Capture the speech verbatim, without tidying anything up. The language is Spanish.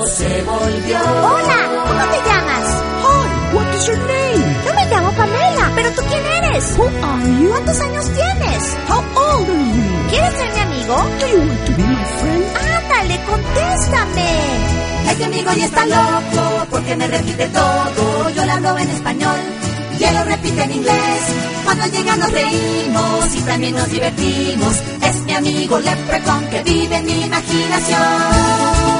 loco se volvió. Hola, ¿cómo te llamas? Hi, what is your name? Yo me llamo Pamela, ¿pero tú quién eres? Who are you? ¿Cuántos años tienes? How old are you? ¿Quieres ser mi amigo? Do you want to be my friend? Ándale, contéstame. Este amigo ya está loco porque me repite todo. Yo le hablo en español y él lo repite en inglés. Cuando llega nos reímos y también nos divertimos. Es mi amigo Leprechaun que vive en mi imaginación.